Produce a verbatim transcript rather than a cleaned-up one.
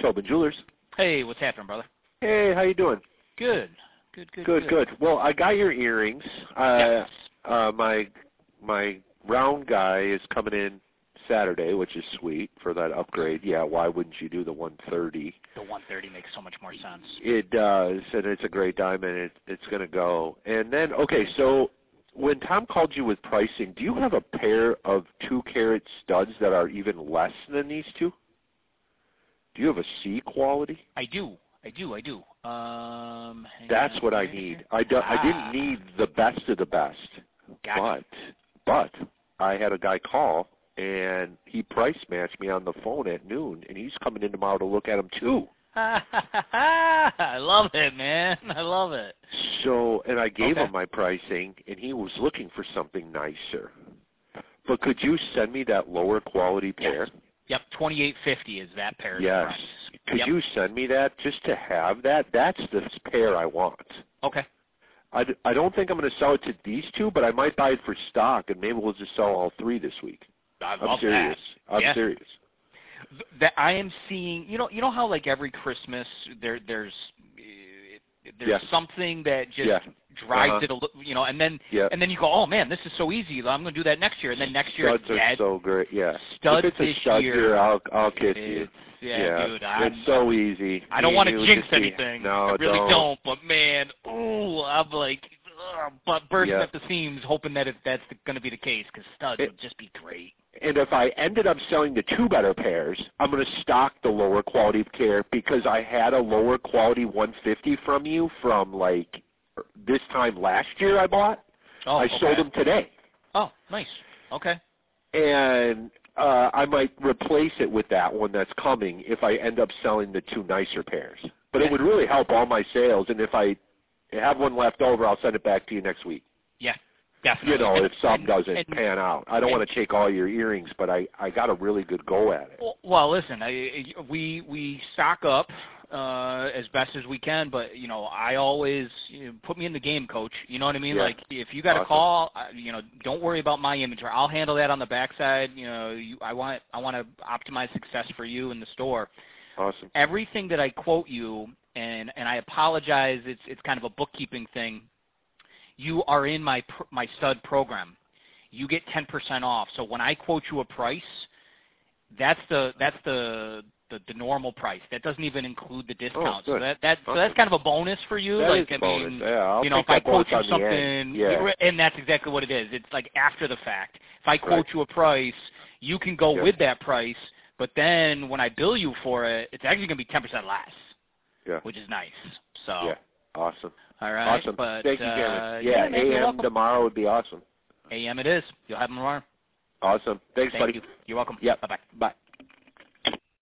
Tobin Jewelers. Hey, what's happening, brother? Hey, how you doing? Good. Good, good, good. Good, good. Well, I got your earrings. Uh, yes. uh, my my round guy is coming in Saturday, which is sweet for that upgrade. Yeah, why wouldn't you do the one thirty? The one thirty makes so much more sense. It does, and it's a great diamond. It, it's going to go. And then, okay, so when Tom called you with pricing, do you have a pair of two-carat studs that are even less than these two? Do you have a C quality? I do. I do. I do. Um, That's what I need. I, do, ah. I didn't need the best of the best. Gotcha. But, but I had a guy call, and he price matched me on the phone at noon, and he's coming in tomorrow to look at them too. I love it, man. I love it. So, and I gave okay. him my pricing, and he was looking for something nicer. But could you send me that lower quality pair? Yes. Yep, twenty-eight fifty is that pair. Yes. Price. Could yep. you send me that just to have that? That's the pair I want. Okay. I, d- I don't think I'm going to sell it to these two, but I might buy it for stock, and maybe we'll just sell all three this week. I I'm love serious. that. I'm yeah. serious. That I am seeing, you know, you know how like every Christmas there, there's, there's yeah. something that just yeah. drives uh-huh. it, a little, you know, and then yeah. and then you go, oh man, this is so easy. I'm going to do that next year, and then next year studs it's are dead. so great. Yeah, Studs if it's a this stud year, year, I'll I'll kiss you. Yeah, yeah, dude, I'm, it's so easy. I don't Me want to and you jinx just be- anything. No, I really don't. don't. But man, ooh, I'm like, ugh, but bursting yeah. at the seams, hoping that it, that's going to be the case because studs it, would just be great. And if I ended up selling the two better pairs, I'm going to stock the lower quality pair because I had a lower quality one fifty from you from like this time last year I bought. Oh, I okay. sold them today. Oh, nice. Okay. And uh, I might replace it with that one that's coming if I end up selling the two nicer pairs. But yeah. it would really help all my sales, and if I have one left over, I'll send it back to you next week. Yeah. Definitely. You know, and, if something and, doesn't and, pan out. I don't and, want to take all your earrings, but I, I got a really good go at it. Well, well listen, I, we we stock up uh, as best as we can, but, you know, I always you know, put me in the game, Coach. You know what I mean? Yeah. Like, if you got awesome. a call, you know, don't worry about my inventory. I'll handle that on the backside. You know, you, I want I want to optimize success for you in the store. Awesome. Everything that I quote you, and, and I apologize, it's it's kind of a bookkeeping thing. You are in my my stud program. You get ten percent off. So when I quote you a price, that's the that's the the, the normal price. That doesn't even include the discount. Oh, so that that awesome. so that's kind of a bonus for you. That like is a I bonus. mean, yeah, I'll you know, take if I that quote bonus you on the something, end. Yeah. and that's exactly what it is. It's like after the fact. If I quote right. you a price, you can go yeah. with that price. But then when I bill you for it, it's actually going to be ten percent less. Yeah. Which is nice. So. Yeah. Awesome. All right. Awesome. But, Thank you, uh, Kevin. Yeah, yeah A M tomorrow would be awesome. A M it is. You'll have them tomorrow. Awesome. Thanks, Thank buddy. you. You're welcome. Yep. Bye-bye. Bye.